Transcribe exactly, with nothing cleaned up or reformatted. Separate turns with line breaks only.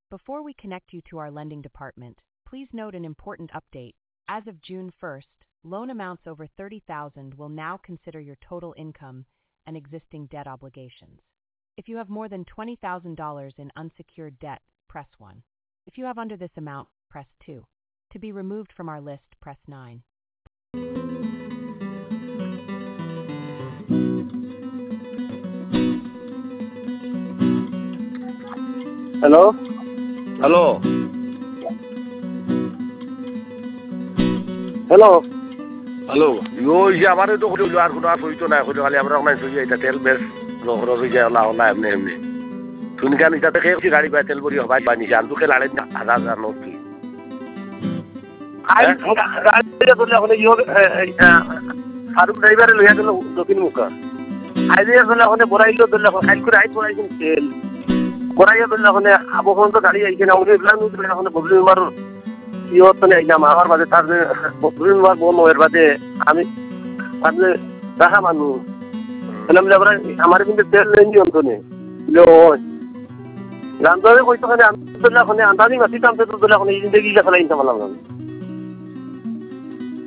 Before we connect you to our lending department, please note an important update. As of June first, loan amounts over thirty thousand dollars will now consider your total income and existing debt obligations. If you have more than twenty thousand dollars in unsecured debt, press one. If you have under this amount, press two. To be removed from our list, press nine.
Hello?
Hello.
Hello?
Hello. Yo, ya amare to kholo luar khona soito na kholo khali amra na soito eta tel bes lo khoro ri ja la hola emne emne. Tun kan ita te kheri gari ba tel bori hoba bani jan tu khela le हजार हजार note key.
I गाड़ी तो ले होने यो Farooq driver ले गलो दक्षिण मुख. आइडिया तो ले होने बोराइलो तो ले खाली को राइट बोराइ किन तेल. बोराइलो तो ले होने अब फोन तो गाड़ी आई के ना उन्हें प्लान तो ले होने बबलू मार यो तो ले ना मार बादे तार बबलू मार बोल होर बादे আমি আপনি রাখা মানু এলাম লেবরা আমার কিন্তু তেল লেনজি অন্ত নেই লো গান্ধরে কইতো খানে আমি তো না খানে আন্দাজি মাটি টানতে তো না খানে জিন্দগি লা খালাই ইনতা মালাম